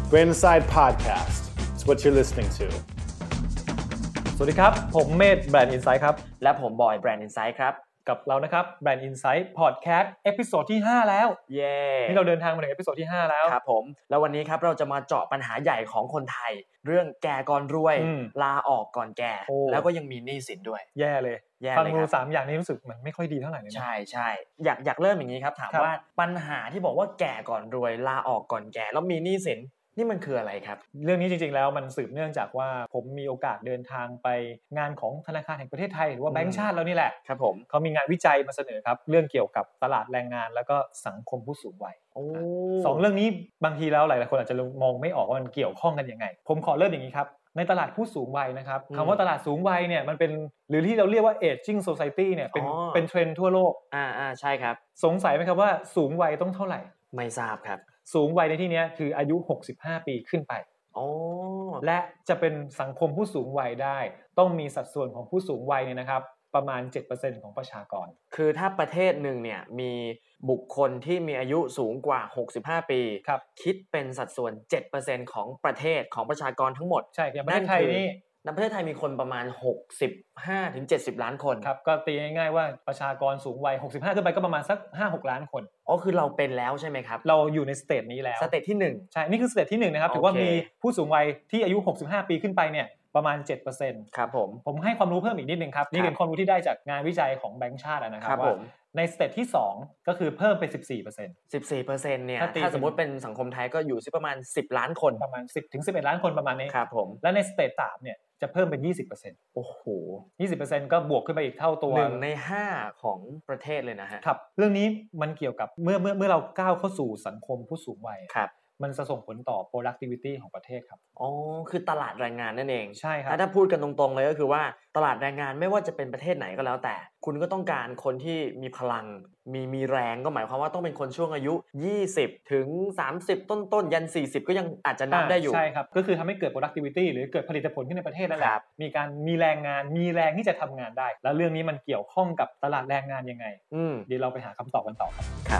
Brain Inside Podcast. It's what you're listening to. สวัสดีครับผมเมธ Brand Insight ครับและผมบอย Brand Insight ครับกับเรานะครับ Brand Insight Podcast เอพิโซดที่5แล้วเย้นี่เราเดินทางมาถึงเอพิโซดที่5แล้วครับผมแล้ววันนี้ครับเราจะมาเจาะปัญหาใหญ่ของคนไทยเรื่องแก่ก่อนรวยลาออกก่อนแก่แล้วก็ยังมีหนี้สินด้วยแย่เลยฟังดู3อย่างนี้รู้สึกมันไม่ค่อยดีเท่าไหร่เลยนะใช่ๆอยากเริ่มอย่างนี้ครับถามว่าปัญหาที่บอกว่าแก่ก่อนรวยลาออกก่อนแก่แล้วมีหนี้สินนี่มันคืออะไรครับเรื่องนี้จริงๆแล้วมันสืบเนื่องจากว่าผมมีโอกาสเดินทางไปงานของธนาคารแห่งประเทศไทยหรือว่าแบงก์ชาติแล้วนี่แหละครับผมเขามีงานวิจัยมาเสนอครับเรื่องเกี่ยวกับตลาดแรงงานแล้วก็สังคมผู้สูงวัยสองเรื่องนี้บางทีแล้วหลายๆคนอาจจะมองไม่ออกว่ามันเกี่ยวข้องกันยังไงผมขอเริ่มอย่างนี้ครับในตลาดผู้สูงวัยนะครับคำว่าตลาดสูงวัยเนี่ยมันเป็นหรือที่เราเรียกว่า aging society เนี่ยเป็นเทรนด์ทั่วโลกใช่ครับสงสัยไหมครับว่าสูงวัยต้องเท่าไหร่ไม่ทราบครับสูงวัยในที่นี้คืออายุ65ปีขึ้นไปและจะเป็นสังคมผู้สูงวัยได้ต้องมีสัดส่วนของผู้สูงวัยเนี่ยนะครับประมาณ 7% ของประชากรคือถ้าประเทศหนึ่งเนี่ยมีบุคคลที่มีอายุสูงกว่า65ปีคิดเป็นสัดส่วน 7% ของประเทศของประชากรทั้งหมดใช่อย่างประเทศไทยนี่ในประเทศไทยมีคนประมาณ65-70 ล้านคนครับก็ตีง่ายๆว่าประชากรสูงวัย65ขึ้นไปก็ประมาณสัก 5-6 ล้านคนคือเราเป็นแล้วใช่ไหมครับเราอยู่ในสเตจนี้แล้วสเตจที่1 ใช่นี่คือสเตจที่1นะครับถือว่ามีผู้สูงวัยที่อายุ65ปีขึ้นไปเนี่ยประมาณ 7% ครับผมให้ความรู้เพิ่มอีกนิดนึงครับนี่เป็นความรู้ที่ได้จากงานวิจัยของแบงก์ชาตินะครับว่าในสเตจที่2ก็คือเพิ่มไป 14% เนี่ยถ้าสมมุติเป็นสังคมไทยก็อยู่ที่ประมาณ10ล้านคนประมาณ10ถึง11ล้านคนประมาณนี้ครับผมและในสเตจ3เนี่ยจะเพิ่มเป็น 20% โอ้โห 20% ก็บวกขึ้นไปอีกเท่าตัว 1ใน5ของประเทศเลยนะฮะครับเรื่องนี้มันเกี่ยวกับเมื่อเราก้าวเข้าสู่สังคมผู้สูงวัยครับมันจะส่งผลต่อ productivity ของประเทศครับคือตลาดแรงงานนั่นเองใช่ครับถ้าพูดกันตรงๆเลยก็คือว่าตลาดแรงงานไม่ว่าจะเป็นประเทศไหนก็แล้วแต่คุณก็ต้องการคนที่มีพลังมีแรงก็หมายความว่าต้องเป็นคนช่วงอายุ20ถึง30ต้นๆยัน40ก็ยังอาจจะนับได้อยู่ใช่ครับก็คือทำให้เกิด productivity หรือเกิดผลิตผลขึ้นในประเทศนั่นแหละมีแรงงานมีแรงที่จะทำงานได้แล้วเรื่องนี้มันเกี่ยวข้องกับตลาดแรงงานยังไงเดี๋ยวเราไปหาคำตอบกันต่อครับ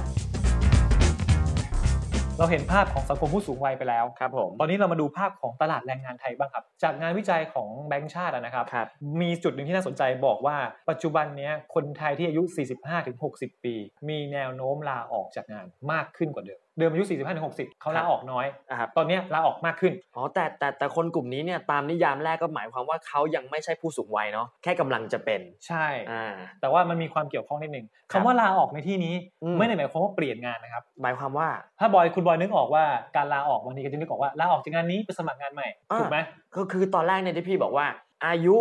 เราเห็นภาพของสังคมผู้สูงวัยไปแล้วครับผมตอนนี้เรามาดูภาพของตลาดแรงงานไทยบ้างครับจากงานวิจัยของแบงก์ชาตินะครับมีจุดหนึ่งที่น่าสนใจบอกว่าปัจจุบันนี้คนไทยที่อายุ 45-60 ปีมีแนวโน้มลาออกจากงานมากขึ้นกว่าเดิมอายุ 45-60 เขาลาออกน้อยตอนนี้ลาออกมากขึ้นแต่คนกลุ่มนี้เนี่ยตามนิยามแรกก็หมายความว่าเขายังไม่ใช่ผู้สูงวัยเนาะแค่กำลังจะเป็นใช่แต่ว่ามันมีความเกี่ยวข้องนิดนึงคำว่าลาออกในที่นี้ไม่ได้หมายความว่าเปลี่ยนงานนะครับหมายความว่าถ้าคุณบอยนึกออกว่าการลาออกบางทีก็จะนึกออกว่าลาออกจากงานนี้ไปสมัครงานใหม่ถูกไหมก็คือตอนแรกเนี่ยที่พี่บอกว่าอายุ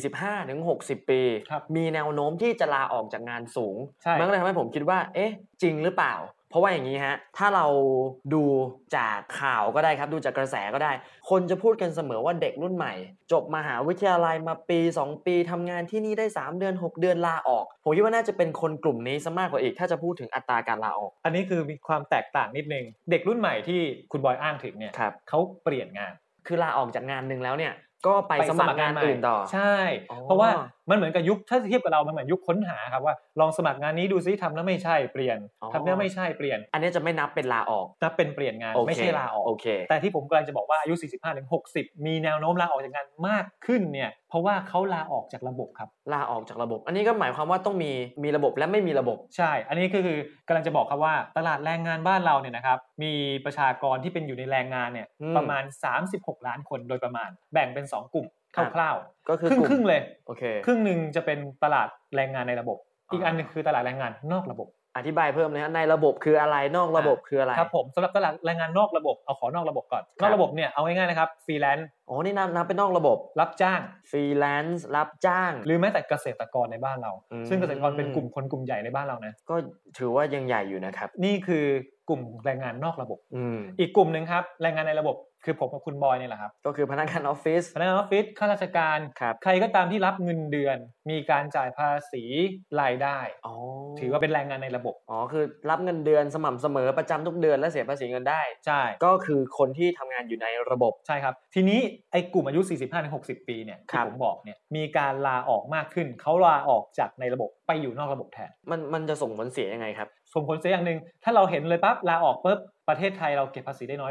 45-60 ปีมีแนวโน้มที่จะลาออกจากงานสูงมันก็เลยทำให้ผมคิดว่าจริงหรือเปล่าเพราะว่าอย่างนี้ฮะถ้าเราดูจากข่าวก็ได้ครับดูจากกระแสก็ได้คนจะพูดกันเสมอว่าเด็กรุ่นใหม่จบมหาวิทยาลัยมาปี2ปีทำงานที่นี่ได้3เดือน6เดือนลาออกผมคิดว่าน่าจะเป็นคนกลุ่มนี้ซะมากกว่าอีกถ้าจะพูดถึงอัตราการลาออกอันนี้คือมีความแตกต่างนิดนึงเด็กรุ่นใหม่ที่คุณบอยอ้างถึงเนี่ยเขาเปลี่ยนงานคือลาออกจากงานนึงแล้วเนี่ยก็ไปสมัครงานอื่นต่อใช่เพราะว่ามันเหมือนกับยุคถ้าเทียบกับเรามันเหมือนยุคค้นหาครับว่าลองสมัครงานนี้ดูซิทำแล้วไม่ใช่เปลี่ยนทำแล้วไม่ใช่เปลี่ยนอันนี้จะไม่นับเป็นลาออกนับเป็นเปลี่ยนงานไม่ใช่ลาออกแต่ที่ผมกำลังจะบอกว่าอายุ 45-60 มีแนวโน้มลาออกจากงานมากขึ้นเนี่ยเพราะว่าเขาลาออกจากระบบครับลาออกจากระบบอันนี้ก็หมายความว่าต้องมีระบบและไม่มีระบบใช่อันนี้คือกำลังจะบอกครับว่าตลาดแรงงานบ้านเราเนี่ยนะครับมีประชากรที่เป็นอยู่ในแรงงานเนี่ยประมาณ36ล้านคนโดยประมาณแบ่งเป็น2กลุ่มคร่าวๆก็คือครึ่งเลยโอเคครึ่งนึงจะเป็นตลาดแรงงานในระบบอีกอันนึงคือตลาดแรงงานนอกระบบอธิบายเพิ่มเลยฮะในระบบคืออะไรนอกระบบคืออะไรครับผมสำหรับตลาดแรงงานนอกระบบเอาขอนอกระบบก่อนนอกระบบเนี่ยเอาง่ายๆนะครับฟรีแลนซ์นี่นับเป็นนอกระบบรับจ้างฟรีแลนซ์รับจ้างหรือแม้แต่เกษตรกรในบ้านเราซึ่งเกษตรกรเป็นกลุ่มคนกลุ่มใหญ่ในบ้านเรานะก็ถือว่ายังใหญ่อยู่นะครับนี่คือกลุ่มแรงงานนอกระบบอีกกลุ่มนึงครับแรงงานในระบบคือผมกับคุณบอยนี่แหละครับก็คือพนักงานออฟฟิศข้าราชการใครก็ตามที่รับเงินเดือนมีการจ่ายภาษีรายได้ถือว่าเป็นแรงงานในระบบคือรับเงินเดือนสม่ำเสมอประจำทุกเดือนและเสียภาษีเงินได้ใช่ก็คือคนที่ทำงานอยู่ในระบบใช่ครับทีนี้ไอ้กลุ่มอายุ 45-60 ปีเนี่ยที่ผมบอกเนี่ยมีการลาออกมากขึ้นเขาลาออกจากในระบบไปอยู่นอกระบบแทนมันจะส่งผลเสียยังไงครับส่งผลเสียอย่างนึงถ้าเราเห็นเลยปั๊บลาออกปุ๊บประเทศไทยเราเก็บภาษีได้น้อยลง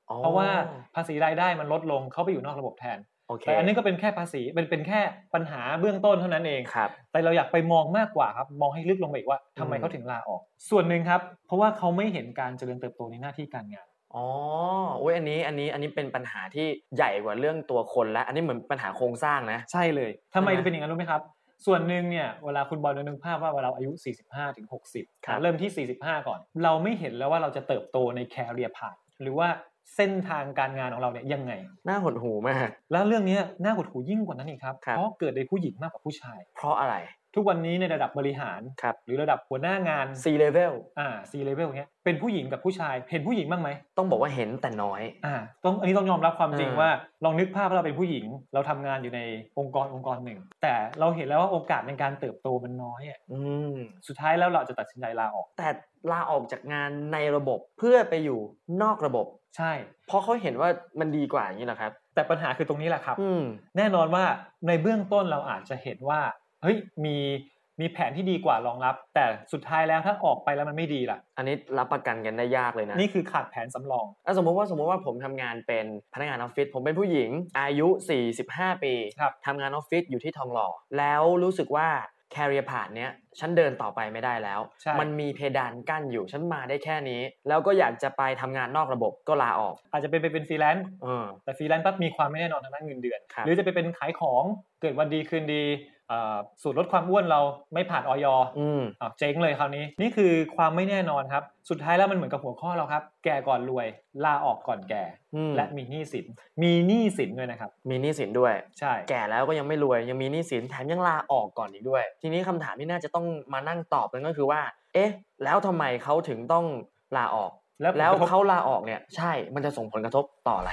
เพราะว่าภาษีรายได้มันลดลงเขาไปอยู่นอกระบบแทนแต่อันนี้ก็เป็นแค่ภาษีเป็นแค่ปัญหาเบื้องต้นเท่านั้นเองแต่เราอยากไปมองมากกว่าครับมองให้ลึกลงไปอีกว่าทำไมเขาถึงลาออกส่วนหนึ่งครับเพราะว่าเขาไม่เห็นการเจริญเติบโตในหน้าที่การงานอันนี้เป็นปัญหาที่ใหญ่กว่าเรื่องตัวคนและอันนี้เหมือนปัญหาโครงสร้างนะใช่เลยทำไมเป็นอย่างนั้นรู้ไหมครับส่วนหนึ่งเนี่ยเวลาคุณบอลนึกภาพว่าเวลาอายุ45ถึง60เริ่มที่45ก่อนเราไม่เห็นแล้วว่าเราจะเติบโตใน career path หรือว่าเส้นทางการงานของเราเนี่ยยังไงน่าหดหู่มากแล้วเรื่องนี้น่าหดหู่ยิ่งกว่านั้นอีกครับเพราะเกิดในผู้หญิงมากกว่าผู้ชายเพราะอะไรทุกวันนี้ในระดับบริหารหรือระดับหัวหน้างาน C level C level เงี้ยเป็นผู้หญิงกับผู้ชายเห็นผู้หญิงบ้างไหมต้องบอกว่าเห็นแต่น้อยอันนี้ต้องยอมรับความจริงว่าลองนึกภาพว่าเราเป็นผู้หญิงเราทำงานอยู่ในองค์กรหนึ่งแต่เราเห็นแล้วว่าโอกาสในการเติบโตมันน้อยสุดท้ายแล้วเราจะตัดสินใจลาออกแต่ลาออกจากงานในระบบเพื่อไปอยู่นอกระบบใช่เพราะเขาเห็นว่ามันดีกว่าอย่างนี้แหละครับแต่ปัญหาคือตรงนี้แหละครับแน่นอนว่าในเบื้องต้นเราอาจจะเห็นว่าเฮ้ยมีแผนที่ดีกว่ารองรับแต่สุดท้ายแล้วถ้าออกไปแล้วมันไม่ดีล่ะอันนี้รับประกันกันได้ยากเลยนะนี่คือขาดแผนสำรองสมมติว่าผมทำงานเป็นพนักงานออฟฟิศผมเป็นผู้หญิงอายุ45ปีทำงานออฟฟิศอยู่ที่ทองหล่อแล้วรู้สึกว่าcareer path เนี้ยฉันเดินต่อไปไม่ได้แล้วมันมีเพดานกั้นอยู่ฉันมาได้แค่นี้แล้วก็อยากจะไปทำงานนอกระบบก็ลาออกอาจจะเป็นฟรีแลนซ์แต่ฟรีแลนซ์ปั๊บมีความไม่แน่นอนทางด้านเงินเดือนหรือจะไปเป็นขายของเกิดวันดีคืนดีสูตรลดความอ้วนเราไม่ผ่านอย.เจ๊งเลยคราวนี้นี่คือความไม่แน่นอนครับสุดท้ายแล้วมันเหมือนกับหัวข้อเราครับแก่ก่อนรวยลาออกก่อนแก่และมีหนี้สินด้วยนะครับมีหนี้สินด้วยใช่แก่แล้วก็ยังไม่รวยยังมีหนี้สินแถมยังลาออกก่อนอีกด้วยทีนี้คำถามที่น่าจะต้องมานั่งตอบกันก็คือว่าเอ๊ะแล้วทำไมเขาถึงต้องลาออกแล้วเขาลาออกเนี่ยใช่มันจะส่งผลกระทบต่ออะไร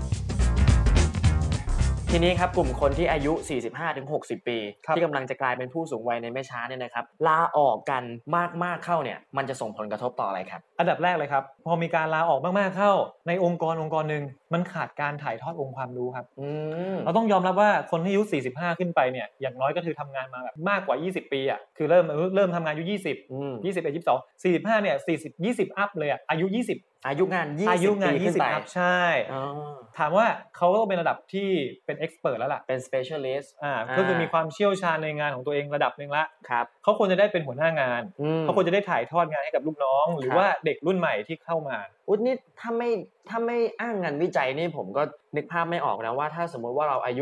ทีนี้ครับกลุ่มคนที่อายุ 45-60 ปีที่กำลังจะกลายเป็นผู้สูงวัยในไม่ช้าเนี่ยนะครับลาออกกันมากๆเข้าเนี่ยมันจะส่งผลกระทบต่ออะไรครับอันดับแรกเลยครับพอมีการลาออกมากๆเข้าในองค์กรนึงมันขาดการถ่ายทอดองค์ความรู้ครับเราต้องยอมรับว่าคนที่อายุ45ขึ้นไปเนี่ยอย่างน้อยก็คือทำงานมาแบบมากกว่า20ปีอ่ะคือเริ่มทำงานอายุ20 21 22 45เนี่ย40 20อัพเลยอ่ะอายุงาน20ปีขึ้นไปใช่ถามว่าเขาก็เป็นระดับที่เป็นเอ็กซ์เพิร์ทแล้วล่ะเป็น specialist ก็คือมีความเชี่ยวชาญในงานของตัวเองระดับนึงละเขาควรจะได้เป็นหัวหน้างานเขาควรจะได้ถ่ายทอดงานให้กับลูกน้องหรือว่าเด็กรุ่นใหม่ที่เข้ามานี่ถ้าไม่อ้างงานวิจัยนี่ผมก็นึกภาพไม่ออกนะว่าถ้าสมมติว่าเราอายุ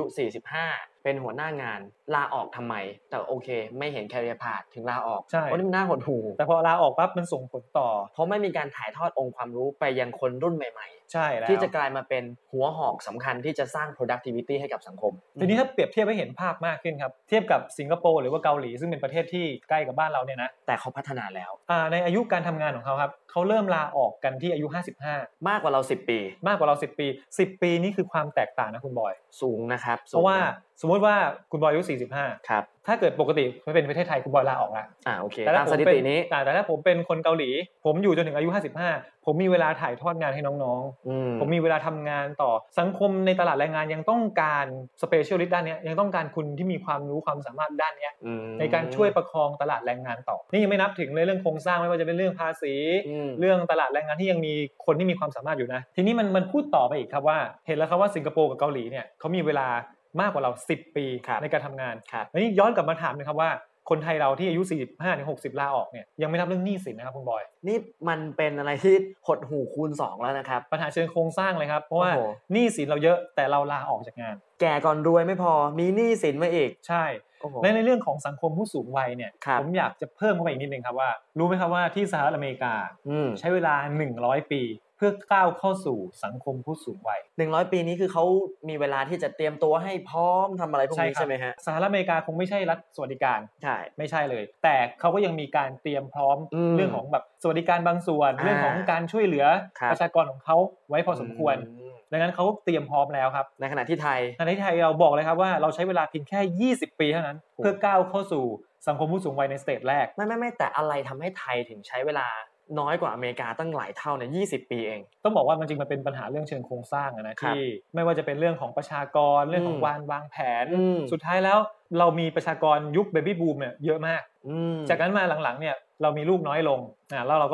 45เป็นหัวหน้างานลาออกทำไมแต่โอเคไม่เห็น career path ถึงลาออกเพราะนี่มันน่าหดหู่แต่พอลาออกปั๊บมันส่งผลต่อเพราะไม่มีการถ่ายทอดองค์ความรู้ไปยังคนรุ่นใหม่ๆใช่แล้วที่จะกลายมาเป็นหัวหอกสำคัญที่จะสร้าง productivity ให้กับสังคมทีนี้ถ้าเปรียบเทียบให้เห็นภาพมากขึ้นครับเทียบกับสิงคโปร์หรือว่าเกาหลีซึ่งเป็นประเทศที่ใกล้กับบ้านเราเนี่ยนะแต่เขาพัฒนาแล้วในอายุการทำงานของเขาครับเขาเริ่มลาออกกันที่อายุ55 มากกว่าเรา10ปีมากกว่าเรา10ปี10ปีนี่คือความแตกต่างนะคุณบอยสูงนะครับเพราะว่าสมมติว่าคุณบอยอายุ45 ครับถ้าเกิดปกติไม่เป็นประเทศไทยคุณบอยลาออกแล้วโอเคตามสถิตินี้แต่ถ้าผมเป็นคนเกาหลีผมอยู่จนถึงอายุ55ผมมีเวลาถ่ายทอดงานให้น้องๆผมมีเวลาทำงานต่อสังคมในตลาดแรงงานยังต้องการสเปเชียลิสต์ด้านนี้ยังต้องการคุณที่มีความรู้ความสามารถด้านนี้ในการช่วยประคองตลาดแรงงานต่อนี่ยังไม่นับถึงเรื่องโครงสร้างไม่ว่าจะเป็นเรื่องภาษีเรื่องตลาดแรงงานที่ยังมีคนที่มีความสามารถอยู่นะทีนี้มันพูดต่อไปอีกครับว่าเห็นแล้วครับว่าสิงคโปร์กับเกาหลีเนี่ยเขามีเวลามากกว่าเรา10ปีในการทำงานแล้วนี่ย้อนกลับมาถามนะครับว่าคนไทยเราที่อายุ45-60ลาออกเนี่ยยังไม่นับเรื่องหนี้สินนะครับคุณบอยนี่มันเป็นอะไรที่หดหู่คูณ2แล้วนะครับปัญหาเชิงโครงสร้างเลยครับเพราะว่าหนี้สินเราเยอะแต่เราลาออกจากงานแก่ก่อนรวยไม่พอมีหนี้สินมาอีกใช่ในเรื่องของสังคมผู้สูงวัยเนี่ยผมอยากจะเพิ่มเข้าไปอีกนิดนึงครับว่ารู้ไหมครับว่าที่สหรัฐอเมริกาใช้เวลา100ปีเพื่อก้าวเข้าสู่สังคมผู้สูงวัย 100ปีนี้คือเขามีเวลาที่จะเตรียมตัวให้พร้อมทำอะไรพวกนี้ใช่ไหมฮะสหรัฐอเมริกาคงไม่ใช่รัฐสวัสดิการใช่ไม่ใช่เลยแต่เขาก็ยังมีการเตรียมพร้อมเรื่องของแบบสวัสดิการบางส่วนเรื่องของการช่วยเหลือประชากรของเขาไว้พอสมควรดังนั้นเขาเตรียมพร้อมแล้วครับในขณะที่ไทยเราบอกเลยครับว่าเราใช้เวลาเพียงแค่20ปีเท่านั้นเพื่อก้าวเข้าสู่สังคมผู้สูงวัยในสเตจแรกไม่แต่อะไรทำให้ไทยถึงใช้เวลาน้อยกว่าอเมริกาตั้งหลายเท่าเนี่ย20ปีเองต้องบอกว่ามันจริงมันเป็นปัญหาเรื่องเชิงโครงสร้างนะที่ไม่ว่าจะเป็นเรื่องของประชากรเรื่องของวางแผนสุดท้ายแล้วเรามีประชากรยุคเบบี้บูมเนี่ยเยอะมากจากนั้นมาหลังๆเนี่ยเรามีลูกน้อยลงแล้วเราก็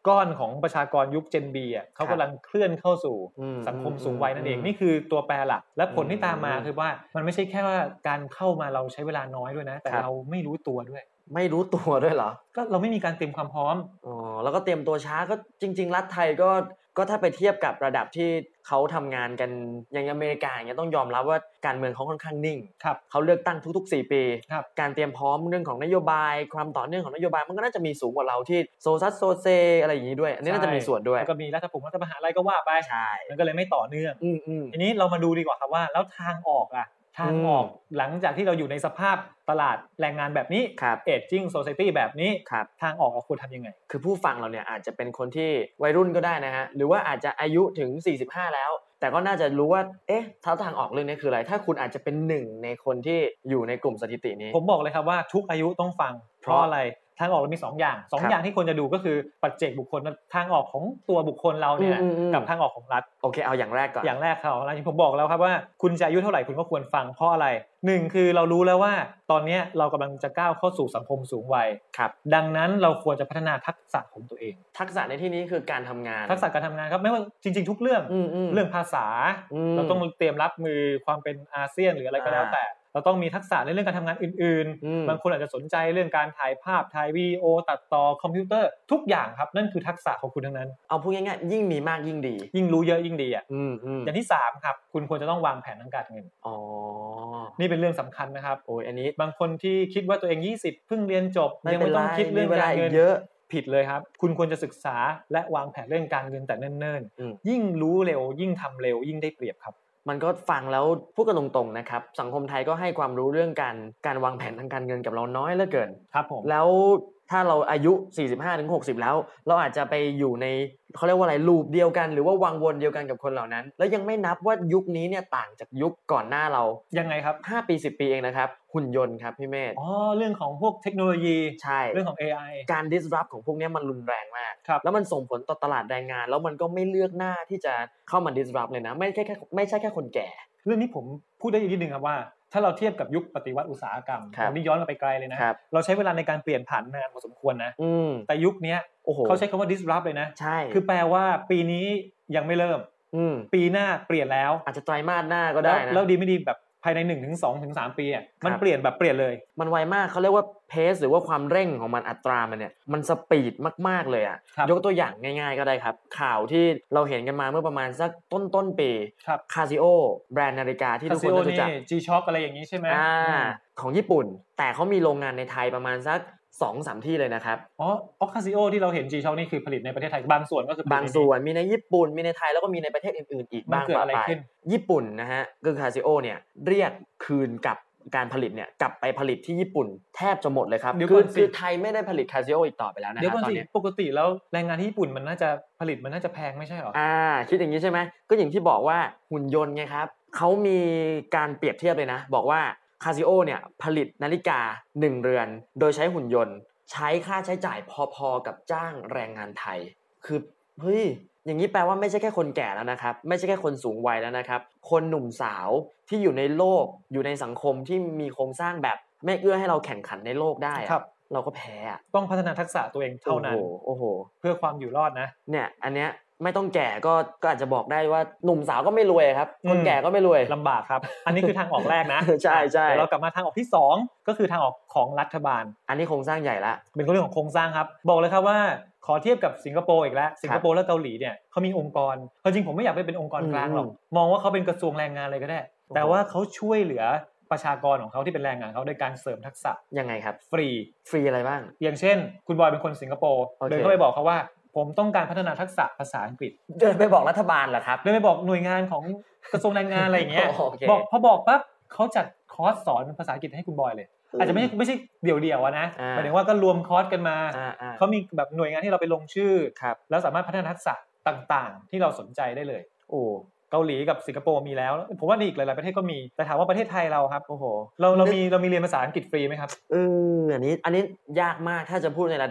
ก้อนของประชากรยุค Gen B อ่ะเขากำลังเคลื่อนเข้าสู่สังคมสูงวัยนั่นเองนี่คือตัวแปรหลักและผลที่ตามมาคือว่ามันไม่ใช่แค่ว่าการเข้ามาเราใช้เวลาน้อยด้วยนะแต่เราไม่รู้ตัวด้วยไม่รู้ตัวด้วยเหรอก็เราไม่มีการเตรียมความพร้อมแล้วก็เตรียมตัวช้าก็จริงๆรัฐไทยก็ถ้าไปเทียบกับระดับที่เขาทำงานกันอย่างอเมริกาอย่างเงี้ยต้องยอมรับว่าการเมืองเขาค่อนข้างนิ่งเขาเลือกตั้งทุกๆ4ปีการเตรียมพร้อมเรื่องของนโยบายความต่อเนื่องของนโยบายมันก็น่าจะมีสูงกว่าเราที่โซซัสโซเซอะไรอย่างงี้ด้วยอันนี้น่าจะมีส่วนด้วยแล้วก็มีรัฐประหารอะไรก็ว่าไปใช่มันก็เลยไม่ต่อเนื่องทีนี้เรามาดูดีกว่าครับว่าแล้วทางออกทางออกหลังจากที่เราอยู่ในสภาพตลาดแรงงานแบบนี้ Aging Society แบบนี้ทางออกเราควรทำยังไงคือผู้ฟังเราเนี่ยอาจจะเป็นคนที่วัยรุ่นก็ได้นะฮะหรือว่าอาจจะอายุถึง45แล้วแต่ก็น่าจะรู้ว่าทางออกเรื่องนี้คืออะไรถ้าคุณอาจจะเป็นหนึ่งในคนที่อยู่ในกลุ่มสถิตินี้ผมบอกเลยครับว่าทุกอายุต้องฟังเพราะอะไรทางออกเรามี2อย่าง2อย่างที่ควรจะดูก็คือปัจเจกบุคคลทางออกของตัวบุคคลเราเนี่ยกับทางออกของรัฐโอเคเอาอย่างแรกก่อนอย่างแรกครับที่ผมบอกแล้วครับว่าคุณจะอายุเท่าไหร่คุณก็ควรฟังเพราะอะไร1คือเรารู้แล้วว่าตอนนี้เรากำลังจะก้าวเข้าสู่สังคมสูงวัยดังนั้นเราควรจะพัฒนาทักษะของตัวเองทักษะในที่นี้คือการทำงานทักษะการทำงานครับไม่ว่าจริงๆทุกเรื่องภาษาเราต้องเตรียมรับมือความเป็นอาเซียนหรืออะไรก็แล้วแต่เราต้องมีทักษะในเรื่องการทำงานอื่นๆบางคนอาจจะสนใจเรื่องการถ่ายภาพถ่ายวิดีโอตัดต่อคอมพิวเตอร์ทุกอย่างครับนั่นคือทักษะของคุณทั้งนั้นเอาพูดง่ายๆยิ่งมีมากยิ่งดียิ่งรู้เยอะยิ่งดีอย่างที่3ครับคุณควรจะต้องวางแผนทางการเงินนี่เป็นเรื่องสำคัญนะครับโอ้ยอันนี้บางคนที่คิดว่าตัวเอง20เพิ่งเรียนจบยังไม่ต้องคิดเรื่องการเงินเยอะผิดเลยครับคุณควรจะศึกษาและวางแผนเรื่องการเงินแต่เนิ่นๆยิ่งรู้เร็วยิ่งทำเร็วยิ่งได้เปรียบครับมันก็ฟังแล้วพูดกันตรงๆนะครับสังคมไทยก็ให้ความรู้เรื่องการวางแผนทางการเงินกับเราน้อยเหลือเกินครับผมแล้วถ้าเราอายุ 45-60 แล้วเราอาจจะไปอยู่ในเขาเรียกว่าอะไรลูปเดียวกันหรือว่าวังวนเดียวกันกับคนเหล่านั้นแล้วยังไม่นับว่ายุคนี้เนี่ยต่างจากยุคก่อนหน้าเรายังไงครับ 5ปี10ปีเองนะครับหุ่นยนต์ครับพี่เมธเรื่องของพวกเทคโนโลยีใช่เรื่องของ AI การ disrupt ของพวกนี้มันรุนแรงมากแล้วมันส่งผลต่อตลาดแรงงานแล้วมันก็ไม่เลือกหน้าที่จะเข้ามา disrupt เลยนะไม่ใช่แค่คนแก่เรื่องนี้ผมพูดได้อีกนิดนึงครับว่าถ้าเราเทียบกับยุคปฏิวัติอุตสาหกรรมนี่ย้อนไปไกลเลยนะเราใช้เวลาในการเปลี่ยนผ่านนานพอสมควรนะแต่ยุคนี้เขาใช้คำว่า disrupt เลยนะใช่คือแปลว่าปีนี้ยังไม่เริ่มปีหน้าเปลี่ยนแล้วอาจจะไตรมาสหน้าก็ได้นะแล้วดีไม่ดีแบบภายใน 1-2-3 ปีมันเปลี่ยนแบบเปลี่ยนเลยมันไวมากเขาเรียกว่าเพสหรือว่าความเร่งของมันอัตรามันเนี่ยมันสปีดมากๆเลยยกตัวอย่างง่ายๆก็ได้ครับข่าวที่เราเห็นกันมาเมื่อประมาณสักต้นปีคาซิโอแบรนด์นาฬิกาที่ทุกคนรู้จัก G-Shock อะไรอย่างนี้ใช่ไหมของญี่ปุ่นแต่เขามีโรงงานในไทยประมาณสัก 2-3 ที่เลยนะครับคาซิโอที่เราเห็น G-Shock นี่คือผลิตในประเทศไทยบางส่วนก็คือบางส่วนมีในญี่ปุ่นมีในไทยแล้วก็มีในประเทศอื่นๆอีกบ้างปะปายญี่ปุ่นนะฮะคือคาซิโอเนี่ยเรียกคืนกับการผลิตเนี่ยกลับไปผลิตที่ญี่ปุ่นแทบจะหมดเลยครับคือไทยไม่ได้ผลิตคาซิโออีกต่อไปแล้วนะตอนนี้ปกติแล้วแรงงานที่ญี่ปุ่นมันน่าจะผลิตมันน่าจะแพงไม่ใช่หรอคิดอย่างนี้ใช่ไหมก็อย่างที่บอกว่าหุ่นยนต์ไงครับเขามีการเปรียบเทียบเลยนะบอกว่าคาซิโอเนี่ยผลิตนาฬิกา1เรือนโดยใช้หุ่นยนต์ใช้ค่าใช้จ่ายพอๆกับจ้างแรงงานไทยคือเฮ้ยอย่างนี้แปลว่าไม่ใช่แค่คนแก่แล้วนะครับไม่ใช่แค่คนสูงวัยแล้วนะครับคนหนุ่มสาวที่อยู่ในโลกอยู่ในสังคมที่มีโครงสร้างแบบไม่เอื้อให้เราแข่งขันในโลกได้เราก็แพ้ต้องพัฒนาทักษะตัวเองเท่านั้นโอ้โหเพื่อความอยู่รอดนะเนี่ยอันเนี้ยไม่ต้องแก่ก็อาจจะบอกได้ว่าหนุ่มสาวก็ไม่รวยครับคนแก่ก็ไม่รวยลำบากครับอันนี้คือทางออกแรกนะใช่ใช่เรากลับมาทางออกที่2ก็คือทางออกของรัฐบาลอันนี้โครงสร้างใหญ่ละเป็นเรื่องของโครงสร้างครับบอกเลยครับว่าขอเทียบกับสิงคโปร์อีกแล้วสิงคโปร์และเกาหลีเนี่ยเขามีองค์กรจริงผมไม่อยากไปเป็นองค์กรกลางหรอกมองว่าเขาเป็นกระทรวงแรงงานเลยก็ได้แต่ว่าเขาช่วยเหลือประชากรของเขาที่เป็นแรงงานเขาโดยการเสริมทักษะยังไงครับฟรีอะไรบ้างอย่างเช่นคุณบอยเป็นคนสิงคโปร์เดินเข้าไปบอกเขาว่าผมต้องการพัฒนาทักษะภาษาอังกฤษเดินไปบอกรัฐบาลเหรอครับเดินไปบอกหน่วยงานของกระทรวงแรงงานอะไรอย่างเงี้ยบอกพอบอกปั๊บเขาจัดคอร์สสอนภาษาอังกฤษให้คุณบอยเลยอาจจะไม่ใช่เดี่ยวๆนะหมายถึงว่าก็รวมคอร์สกันมาเขามีแบบหน่วยงานที่เราไปลงชื่อแล้วสามารถพัฒนาทักษะต่างๆที่เราสนใจได้เลยเกาหลีกับสิงคโปร์มีแล้วผมว่าอีกหลายๆประเทศก็มีแต่ถามว่าประเทศไทยเราครับโอ้โหเรามีเรียนภาษาอังกฤษฟรีไหมครับอันนี้ยากมากถ้าจะพูดในระดับรัฐ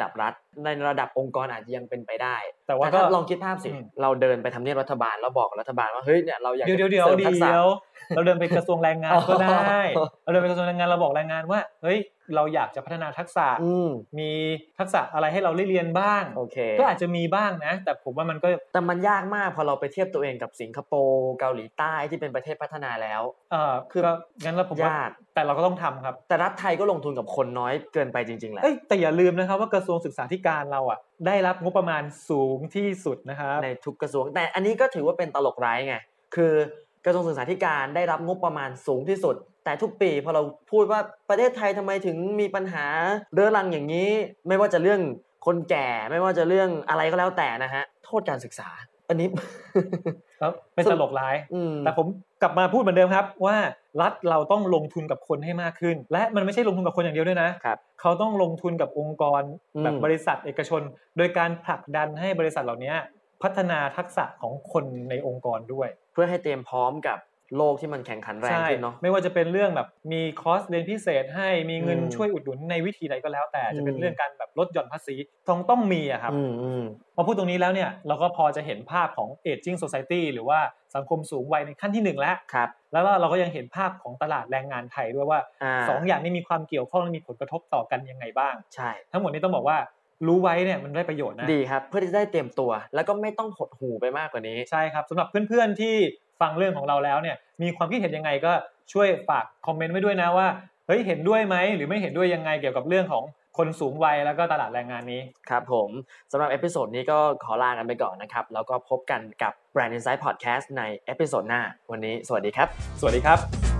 ในระดับองค์กรอาจจะยังเป็นไปได้แต่ว่าก็ลองคิดภาพสิเราเดินไปทำเนียบรัฐบาลแล้วบอกรัฐบาลว่าเฮ้ยเนี่ยเราอยากจะเดี๋ยวเราเดินไปกระทรวงแรงงานก็ได้เราเดินไปกระทรวงแรงงานเราบอกแรงงานว่าเฮ้ยเราอยากจะพัฒนาทักษะมีทักษะอะไรให้เราได้เรียนบ้างก็อาจจะมีบ้างนะแต่ผมว่ามันก็แต่มันยากมากพอเราไปเทียบตัวเองกับสิงคโปร์เกาหลีใต้ที่เป็นประเทศพัฒนาแล้วคืองั้นเราผมว่าแต่เราก็ต้องทำครับแต่รัฐไทยก็ลงทุนกับคนน้อยเกินไปจริงๆแหละแต่อย่าลืมนะครับว่ากระทรวงศึกษาธิการเราอ่ะได้รับงบประมาณสูงที่สุดนะครับในทุกกระทรวงแต่อันนี้ก็ถือว่าเป็นตลกร้ายไงคือกระทรวงศึกษาธิการได้รับงบประมาณสูงที่สุดแต่ทุกปีพอเราพูดว่าประเทศไทยทำไมถึงมีปัญหาเรื้อรังอย่างนี้ไม่ว่าจะเรื่องคนแก่ไม่ว่าจะเรื่องอะไรก็แล้วแต่นะฮะโทษการศึกษาอันนี้เป็นตลกร้ายแต่ผมกลับมาพูดเหมือนเดิมครับว่ารัฐเราต้องลงทุนกับคนให้มากขึ้นและมันไม่ใช่ลงทุนกับคนอย่างเดียวด้วยนะเขาต้องลงทุนกับองค์กรแบบบริษัทเอกชนโดยการผลักดันให้บริษัทเหล่านี้พัฒนาทักษะของคนในองค์กรด้วยเพื่อให้เตรียมพร้อมกับโลกที่มันแข่งขันแรงขึ้นเนาะไม่ว่าจะเป็นเรื่องแบบมีคอร์สเรียนพิเศษให้มีเงินช่วยอุดหนุนในวิธีใดก็แล้วแต่จะเป็นเรื่องการแบบลดหย่อนภาษีต้องมีอะครับพอพูดตรงนี้แล้วเนี่ยเราก็พอจะเห็นภาพของ Aging Society หรือว่าสังคมสูงวัยในขั้นที่1แล้วแล้วเราก็ยังเห็นภาพของตลาดแรงงานไทยด้วยว่า2อย่างนี้มีความเกี่ยวข้องและมีผลกระทบต่อกันยังไงบ้างใช่ทั้งหมดนี้ต้องบอกว่ารู้ไว้เนี่ยมันได้ประโยชน์นะดีครับเพื่อที่จะได้เตรียมตัวแล้วก็ไม่ต้องหดหู่ไปมากกว่านี้ใช่ครับสำหรับเพื่อนๆที่ฟังเรื่องของเราแล้วเนี่ยมีความคิดเห็นยังไงก็ช่วยฝากคอมเมนต์ไว้ด้วยนะว่าเฮ้ยเห็นด้วยไหมหรือไม่เห็นด้วยยังไงเกี่ยวกับเรื่องของคนสูงวัยแล้วก็ตลาดแรงงานนี้ครับผมสำหรับเอพิโซดนี้ก็ขอลากันไปก่อนนะครับแล้วก็พบกันกับ Brand Insight Podcast ในเอพิโซดหน้าวันนี้สวัสดีครับสวัสดีครับ